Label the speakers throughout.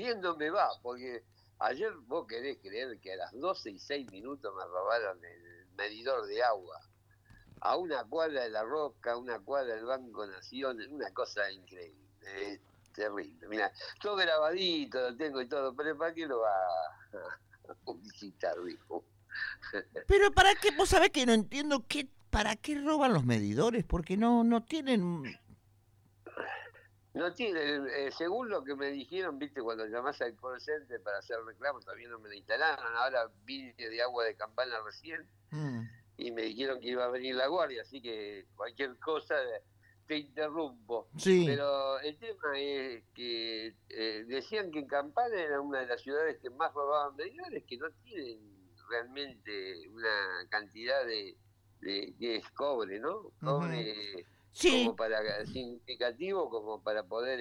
Speaker 1: bien no me va, porque ayer vos querés creer que a las 12:06 me robaron el medidor de agua. A una cuadra de La Roca, a una cuadra del Banco Nación, una cosa increíble, es terrible. Mira, todo grabadito, lo tengo y todo, pero ¿para qué lo va a visitar, dijo?
Speaker 2: Pero ¿para qué? Vos sabés que no entiendo para qué roban los medidores, porque no tienen...
Speaker 1: No tiene, según lo que me dijeron, viste, cuando llamás al call center para hacer reclamos, todavía no me lo instalaron, ahora vine de agua de Campana recién,
Speaker 2: Mm,
Speaker 1: y me dijeron que iba a venir la guardia, así que cualquier cosa te interrumpo.
Speaker 2: sí.
Speaker 1: Pero el tema es que decían que en Campana era una de las ciudades que más robaban medidores, que no tienen realmente una cantidad que es cobre, ¿no?
Speaker 2: Ujú.
Speaker 1: Cobre como
Speaker 2: Sí,
Speaker 1: para significativo como para poder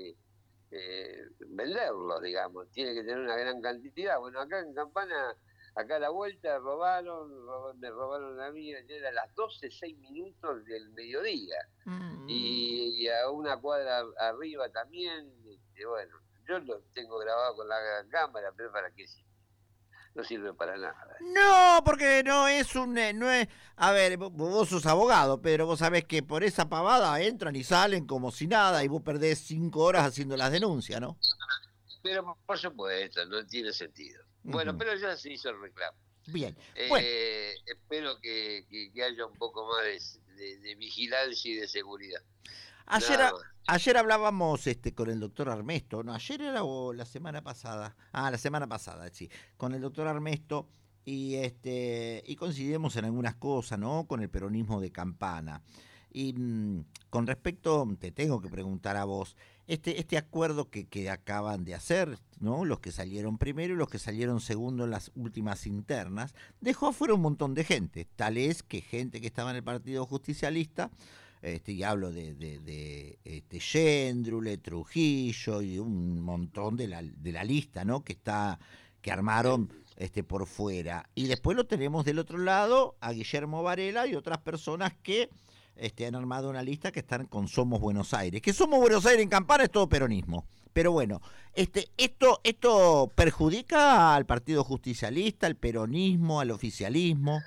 Speaker 1: venderlos, digamos. Tiene que tener una gran cantidad. Bueno, acá en Campana, acá a la vuelta me robaron a mí, era a las 12:06 del mediodía.
Speaker 2: mm,
Speaker 1: Y a una cuadra arriba también, bueno, yo lo tengo grabado con la cámara, pero ¿para qué sirve? No sirve para nada.
Speaker 2: no, porque no es un... no es, a ver, vos sos abogado, pero vos sabés que por esa pavada entran y salen como si nada y vos perdés 5 horas haciendo las denuncias, ¿no?
Speaker 1: Pero por supuesto, no tiene sentido. Bueno,
Speaker 2: Ujú.
Speaker 1: pero ya se hizo el reclamo.
Speaker 2: Bien. Bueno,
Speaker 1: Espero que haya un poco más de vigilancia y de seguridad.
Speaker 2: ayer,
Speaker 1: Nada más.
Speaker 2: ayer hablábamos con el doctor Armesto, ¿no? Ayer era o la semana pasada. Ah, la semana pasada, sí. Con el doctor Armesto y coincidimos en algunas cosas, ¿no? Con el peronismo de Campana. Y con respecto, te tengo que preguntar a vos, este acuerdo que acaban de hacer, ¿no? Los que salieron primero y los que salieron segundo en las últimas internas, dejó afuera un montón de gente. Tal es que gente que estaba en el Partido Justicialista, y hablo de Yéndrule, Trujillo y un montón de la lista, ¿no? Que armaron
Speaker 1: Sí.
Speaker 2: por fuera. Y después lo tenemos del otro lado a Guillermo Varela y otras personas que han armado una lista que están con Somos Buenos Aires. Que Somos Buenos Aires en Campana es todo peronismo. Pero bueno, esto perjudica al Partido Justicialista, al peronismo, al oficialismo.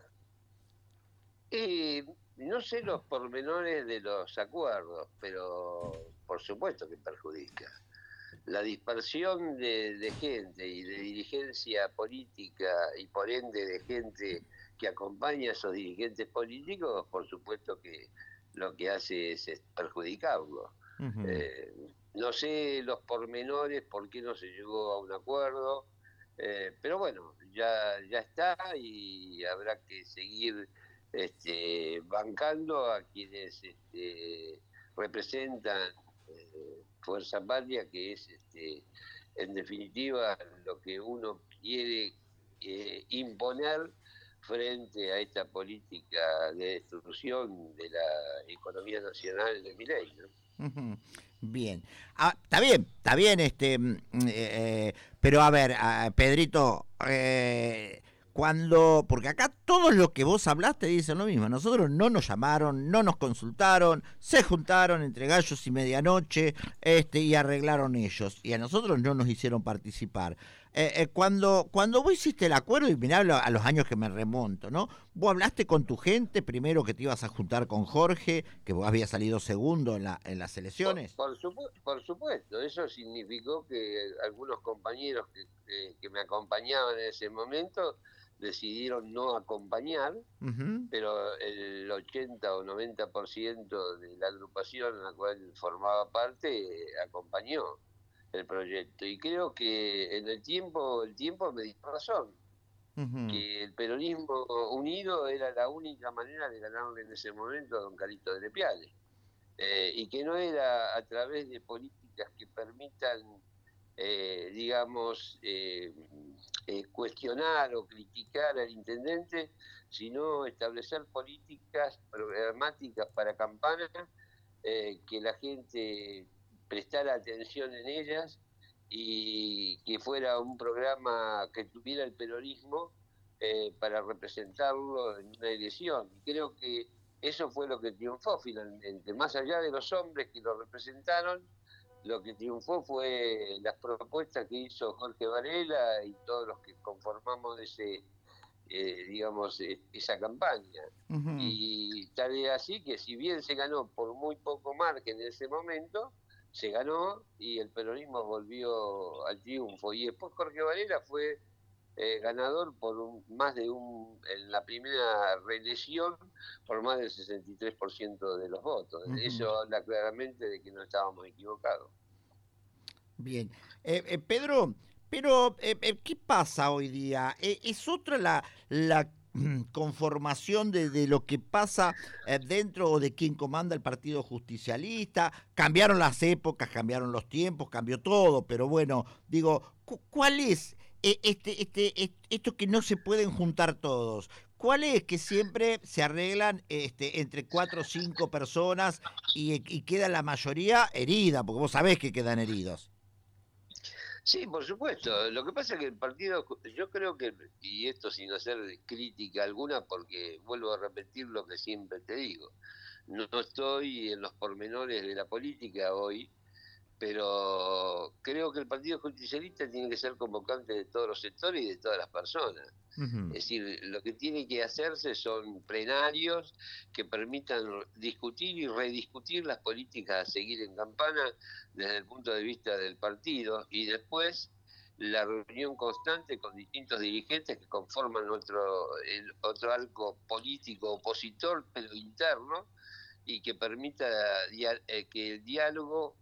Speaker 1: Y no sé los pormenores de los acuerdos, pero por supuesto que perjudica. La dispersión de gente y de dirigencia política y por ende de gente que acompaña a esos dirigentes políticos, por supuesto que lo que hace es perjudicarlos.
Speaker 2: Ujú.
Speaker 1: Eh, no sé los pormenores, por qué no se llegó a un acuerdo, pero bueno, ya está y habrá que seguir bancando a quienes representan Fuerza Patria, que es en definitiva lo que uno quiere imponer frente a esta política de destrucción de la economía nacional de Milei, ¿no?
Speaker 2: Ujú. Bien. Ah, está bien, pero a ver, Pedrito, porque acá todos los que vos hablaste dicen lo mismo, nosotros no nos llamaron, no nos consultaron, se juntaron entre gallos y medianoche, y arreglaron ellos, y a nosotros no nos hicieron participar. Cuando vos hiciste el acuerdo, y mirá a los años que me remonto, ¿no? Vos hablaste con tu gente, primero que te ibas a juntar con Jorge, que vos habías salido segundo en las elecciones.
Speaker 1: Por supuesto, eso significó que algunos compañeros que me acompañaban en ese momento decidieron no acompañar,
Speaker 2: Ujú.
Speaker 1: pero el 80 o 90% de la agrupación en la cual formaba parte acompañó el proyecto. Y creo que en el tiempo me dio razón,
Speaker 2: Ujú.
Speaker 1: que el peronismo unido era la única manera de ganarle en ese momento a don Carito de Lepiale. Y que no era a través de políticas que permitan, digamos, cuestionar o criticar al intendente, sino establecer políticas programáticas para Campana, que la gente prestara atención en ellas y que fuera un programa que tuviera el peronismo para representarlo en una elección. Y creo que eso fue lo que triunfó finalmente, más allá de los hombres que lo representaron, lo que triunfó fue las propuestas que hizo Jorge Varela y todos los que conformamos digamos, esa campaña.
Speaker 2: Ujú.
Speaker 1: Y tal es así que si bien se ganó por muy poco margen en ese momento, se ganó y el peronismo volvió al triunfo. Y después Jorge Varela fue ganador por en la primera reelección por más del 63% de los votos.
Speaker 2: Ujú.
Speaker 1: Eso habla claramente de que no estábamos equivocados.
Speaker 2: Bien. Pedro, pero ¿qué pasa hoy día? ¿Es otra la conformación de lo que pasa dentro de quien comanda el Partido Justicialista? Cambiaron las épocas, cambiaron los tiempos, cambió todo, pero bueno, digo, ¿cuál es esto que no se pueden juntar todos? ¿Cuál es que siempre se arreglan entre 4 o 5 personas y queda la mayoría herida? Porque vos sabés que quedan heridos.
Speaker 1: Sí, por supuesto. Lo que pasa es que el partido, yo creo que, y esto sin hacer crítica alguna, porque vuelvo a repetir lo que siempre te digo, no estoy en los pormenores de la política hoy, pero creo que el Partido Justicialista tiene que ser convocante de todos los sectores y de todas las personas.
Speaker 2: Ujú.
Speaker 1: Es decir, lo que tiene que hacerse son plenarios que permitan discutir y rediscutir las políticas a seguir en campaña desde el punto de vista del partido y después la reunión constante con distintos dirigentes que conforman otro arco político opositor, pero interno, y que permita que el diálogo,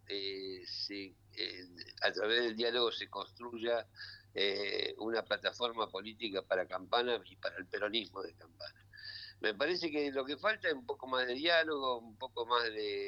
Speaker 1: a través del diálogo se construya una plataforma política para Campana y para el peronismo de Campana. Me parece que lo que falta es un poco más de diálogo, un poco más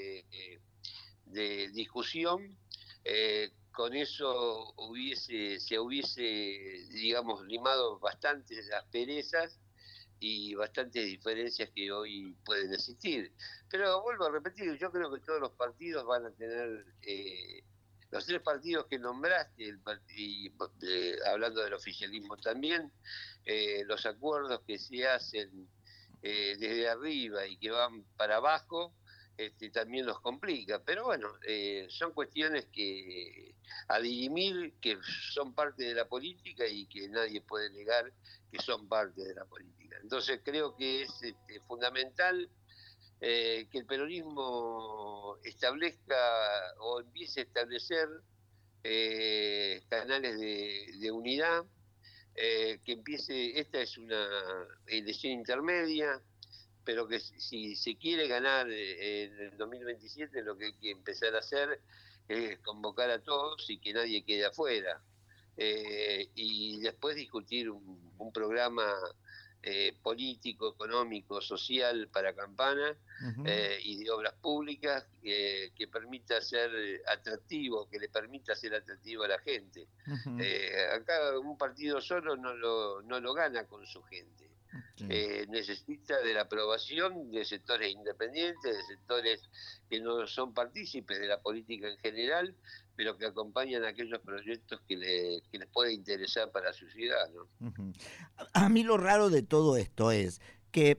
Speaker 1: de discusión. Con eso se hubiese, digamos, limado bastante las perezas y bastantes diferencias que hoy pueden existir. Pero vuelvo a repetir, yo creo que todos los partidos van a tener, los tres partidos que nombraste, hablando del oficialismo también, los acuerdos que se hacen desde arriba y que van para abajo, también los complica. Pero bueno, son cuestiones que a dirimir, que son parte de la política y que nadie puede negar que son parte de la política. Entonces creo que es fundamental que el peronismo establezca o empiece a establecer canales de unidad, que empiece, esta es una elección intermedia, pero que si se quiere ganar en el 2027 lo que hay que empezar a hacer es convocar a todos y que nadie quede afuera. Y después discutir un programa político, económico, social para Campana,
Speaker 2: Ujú.
Speaker 1: y de obras públicas que permita ser atractivo, que le permita ser atractivo a la gente.
Speaker 2: Ujú.
Speaker 1: Acá un partido solo no lo gana con su gente.
Speaker 2: Sí.
Speaker 1: Necesita de la aprobación de sectores independientes, de sectores que no son partícipes de la política en general, pero que acompañan aquellos proyectos que les puede interesar para su ciudad, ¿no?
Speaker 2: Ujú. A mí lo raro de todo esto es que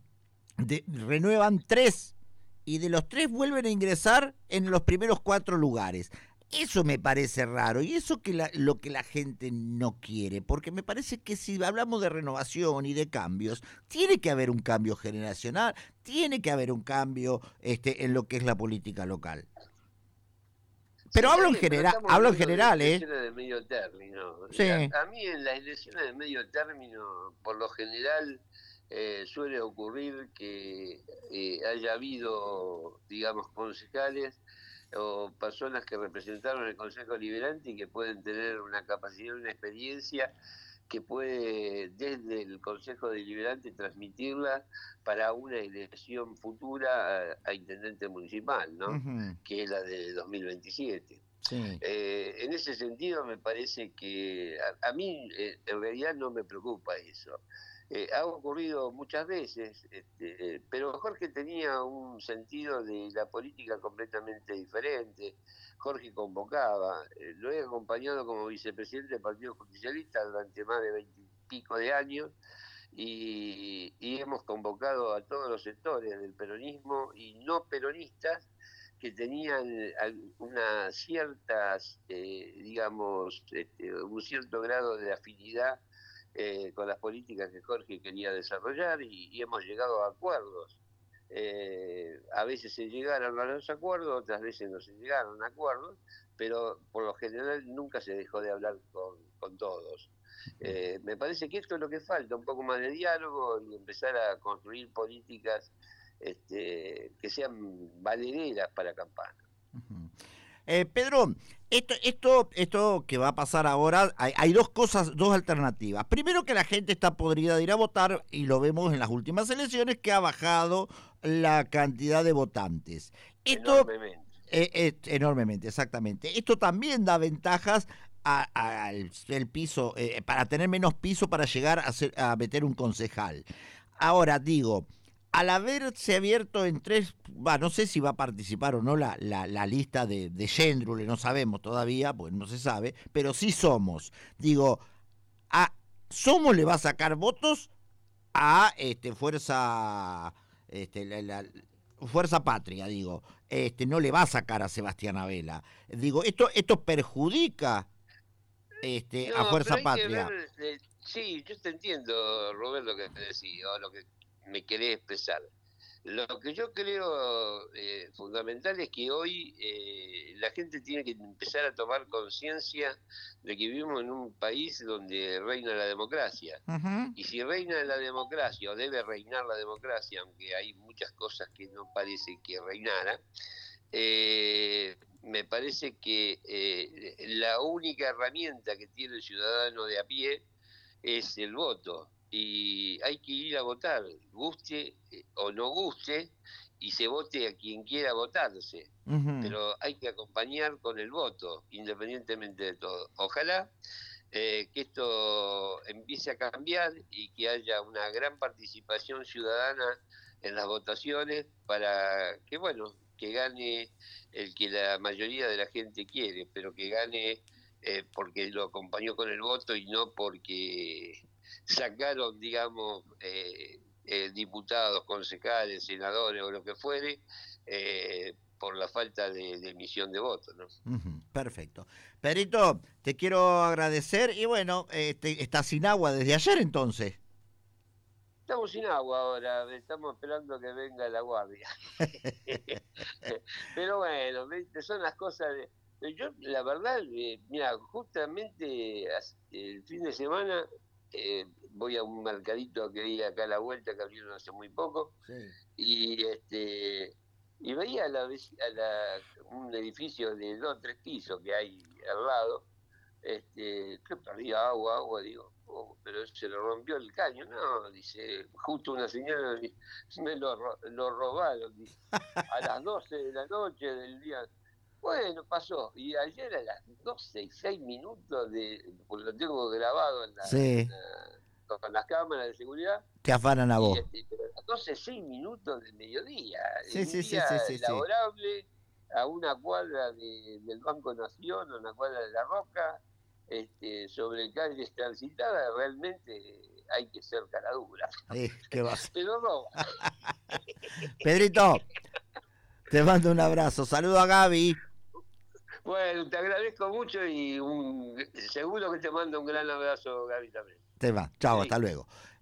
Speaker 2: renuevan tres y de los tres vuelven a ingresar en los primeros 4 lugares. Eso me parece raro y eso lo que la gente no quiere, porque me parece que si hablamos de renovación y de cambios, tiene que haber un cambio generacional, tiene que haber un cambio en lo que es la política local.
Speaker 1: Sí,
Speaker 2: Pero
Speaker 1: está bien, pero estamos
Speaker 2: hablo en
Speaker 1: hablando de
Speaker 2: general, ¿eh?
Speaker 1: elecciones de medio término.
Speaker 2: Sí.
Speaker 1: A mí en las elecciones de medio término, por lo general, suele ocurrir que haya habido, digamos, concejales o personas que representaron el Consejo Deliberante y que pueden tener una capacidad, una experiencia que puede desde el Consejo Deliberante transmitirla para una elección futura a intendente municipal, ¿no?
Speaker 2: Ujú.
Speaker 1: Que es la de 2027.
Speaker 2: Sí.
Speaker 1: En ese sentido me parece que a mí en realidad no me preocupa eso. Ha ocurrido muchas veces, pero Jorge tenía un sentido de la política completamente diferente. Jorge convocaba, lo he acompañado como vicepresidente del Partido Justicialista durante más de 20 y pico de años y hemos convocado a todos los sectores del peronismo y no peronistas que tenían una ciertas, digamos, un cierto grado de afinidad con las políticas que Jorge quería desarrollar y hemos llegado a acuerdos. A veces se llegaron a los acuerdos, otras veces no se llegaron a acuerdos, pero por lo general nunca se dejó de hablar con todos. Me parece que esto es lo que falta, un poco más de diálogo y empezar a construir políticas que sean valederas para Campana.
Speaker 2: Pedro, esto que va a pasar ahora, hay dos cosas, dos alternativas. Primero, que la gente está podrida de ir a votar, y lo vemos en las últimas elecciones, que ha bajado la cantidad de votantes. Esto, enormemente, exactamente. Esto también da ventajas al piso, para tener menos piso para llegar a meter un concejal. Ahora, digo, al haberse abierto en tres, no sé si va a participar o no la lista de Yendrule, no sabemos todavía, pues no se sabe, pero sí Somos. Digo, a Somos le va a sacar votos a Fuerza, Fuerza Patria, digo, no le va a sacar a Sebastián Abela. Digo, esto perjudica a Fuerza Patria.
Speaker 1: Sí, yo te entiendo, Roberto, lo que te decía, o lo que me querés expresar. Lo que yo creo fundamental es que hoy la gente tiene que empezar a tomar conciencia de que vivimos en un país donde reina la democracia.
Speaker 2: Uh-huh.
Speaker 1: Y si reina la democracia, o debe reinar la democracia, aunque hay muchas cosas que no parece que reinara, me parece que la única herramienta que tiene el ciudadano de a pie es el voto. Y hay que ir a votar, guste o no guste, y se vote a quien quiera votarse.
Speaker 2: Uh-huh.
Speaker 1: Pero hay que acompañar con el voto, independientemente de todo. Ojalá que esto empiece a cambiar y que haya una gran participación ciudadana en las votaciones para que, bueno, que gane el que la mayoría de la gente quiere, pero que gane porque lo acompañó con el voto y no porque sacaron, digamos, diputados, concejales, senadores o lo que fuere, por la falta de emisión de votos, ¿no?
Speaker 2: Uh-huh. Perfecto. Pedrito, te quiero agradecer y bueno, estás sin agua desde ayer entonces.
Speaker 1: Estamos sin agua ahora, estamos esperando que venga la guardia. Pero bueno, son las cosas de... Yo, la verdad, mira, justamente el fin de semana voy a un mercadito que hay acá a la vuelta, que abrieron hace muy poco, sí. Y veía un edificio de 2 o 3 pisos que hay al lado, que perdía agua, digo, pero se le rompió el caño, no, dice, justo una señora me lo robaron, dice, a las 12 de la noche del día. Bueno, pasó. Y ayer a las 12:06, porque lo tengo grabado con las cámaras de seguridad.
Speaker 2: Te afanan a vos.
Speaker 1: Pero a las 12:06 del mediodía.
Speaker 2: Sí,
Speaker 1: un día laborable, a una cuadra del Banco Nación, a una cuadra de La Roca, sobre calles transitadas, realmente hay que ser cara dura.
Speaker 2: ¿Qué vas?
Speaker 1: Pero roba.
Speaker 2: Pedrito, te mando un abrazo. Saludo a Gaby.
Speaker 1: Bueno, te agradezco mucho y seguro que te mando un gran abrazo, Gaby, también.
Speaker 2: Te va. Chao, hasta luego.